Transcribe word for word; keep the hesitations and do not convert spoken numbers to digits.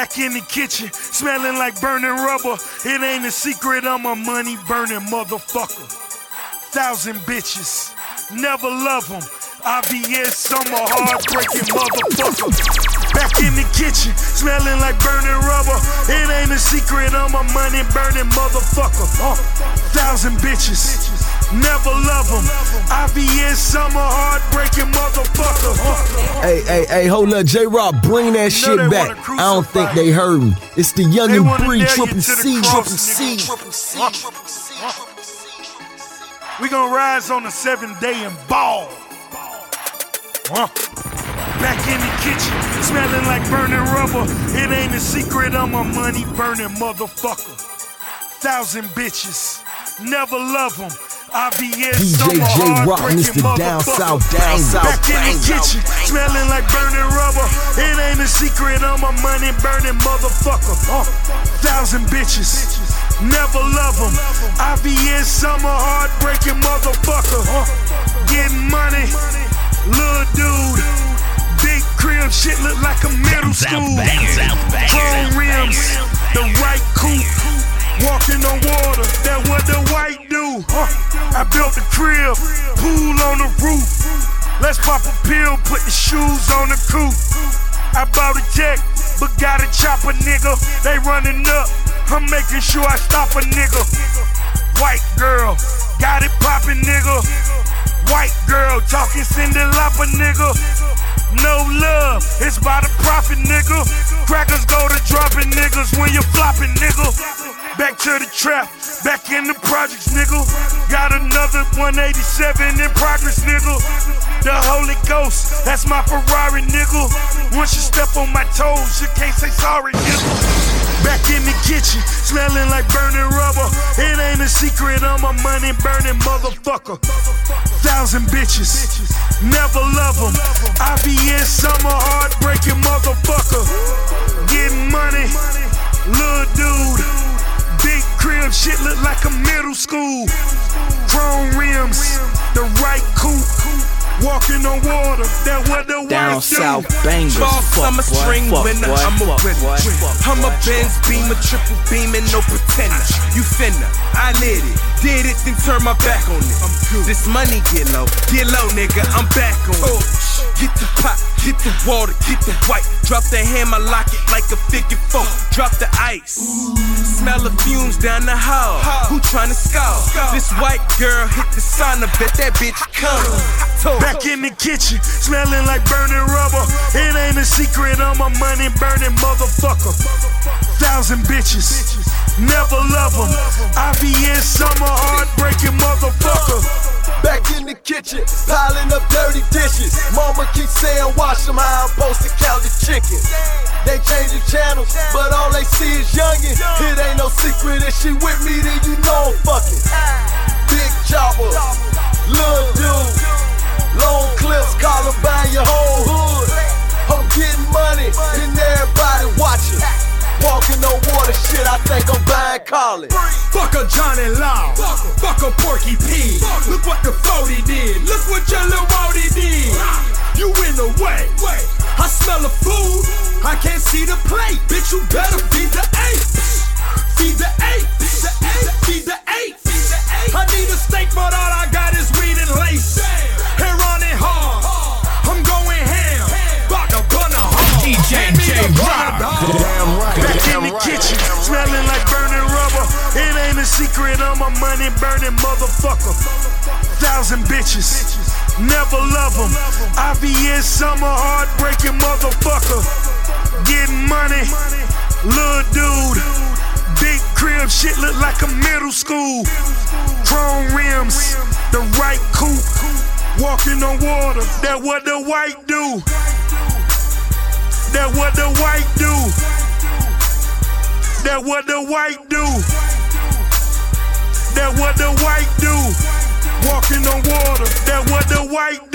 Back in the kitchen, smelling like burning rubber. It ain't a secret, I'm a money burning motherfucker. Thousand bitches, never love them. I B S, I'm a heartbreaking motherfucker. Back in the kitchen, smelling like burning rubber. It ain't a secret, I'm a money burning motherfucker. Uh, thousand bitches, never love them. I B S, I'm a heartbreaking motherfucker. Uh, hey, hey, hey, hold up, J-Rock, bring that shit back. I don't think they heard me. It's the Young and Bree, Triple C, Triple C, Triple C, Triple C. We gon' rise on the seventh day and ball. Uh. Back in the kitchen, smelling like burning rubber. It ain't a secret, I'm a money burning motherfucker. Thousand bitches, never love them. I B S, D J J-Rock, Mister Down South, Down South. Back in the kitchen, smelling like burning rubber. It ain't a secret, I'm a money burning motherfucker. Uh. Thousand bitches, never love them. I B S, I'm a heartbreaking motherfucker. Uh. Getting money, little dude. Big crib, shit look like a middle school. Chrome rims, the right coupe. Walking on water, that what the white do. Uh, I built the crib, pool on the roof. Let's pop a pill, put the shoes on the coupe. I bought a jet, but gotta chop a nigga. They running up, I'm making sure I stop a nigga. White girl, got it poppin' nigga. White girl, talking Cindy Lauper nigga. No love, it's by the profit, nigga. Crackers go to dropping niggas when you're flopping, nigga. Back to the trap, back in the projects, nigga. Got another one eighty-seven in progress, nigga. The Holy Ghost, that's my Ferrari, nigga. Once you step on my toes, you can't say sorry, nigga. Back in the kitchen, smelling like burning rubber. It ain't a secret, I'm a money burning motherfucker. Thousand bitches, never love them. I B S, I'm a heartbreaking motherfucker. Getting money, little dude. Big crib, shit look like a middle school. Chrome rims, the right coupe. Walking on water, that what the Down white south do. bangers. Fall, summer, Fuck, spring, fuck, winter, what, I'm a fuck, winner. what, fuck, I'm a what, Benz, fuck. beamer, triple beaming, no pretender. You finna, I lit it, did it, then turn my back on it. This money get low, get low, nigga, I'm back on it. Get the pot, get the water, get the white. Drop the hammer, lock it like a figure four. Drop the ice. Smell the fumes down the hall. Who tryna score? This white girl hit the sauna, bet that bitch come. Back in the kitchen, smelling like burning rubber. It ain't a secret, I'm a money burning motherfucker. Thousand bitches, never love them. I B S, I'm a heartbreaking motherfucker. Back in the kitchen, piling up dirty dishes. Mama keeps saying, wash them how I'm supposed to count the chicken. They change the channels, but all they see is youngin'. It ain't no secret, if she with me, then you know I'm fucking. Big chopper, little dude, long clips, Columbine your whole hood. I'm getting money, and everybody watching. Walking on water, shit, I think I'm buying college. Fuck a Johnny Law, fuck a Porky P. Look what the forty did, look what your little Wody did. You in the way, I smell the food, I can't see the plate. Bitch, you better feed the eight. Feed the eight, feed the eight. I need a steak, but all I got is weed and lace. Hair on it hard, I'm going ham. Bout to bun a hard. D J J-Rock. Damn right. Back in the kitchen, smelling like burning rubber. It ain't a secret, I'm a money burning motherfucker. Thousand bitches, never love them. I B S, I'm a heartbreaking motherfucker. Getting money, little dude. Big crib, shit look like a middle school. Chrome rims, the right coupe. Walking on water, that what the white do. That what the white do. That what the white do. That what the white do. Walking on water, that what the white do.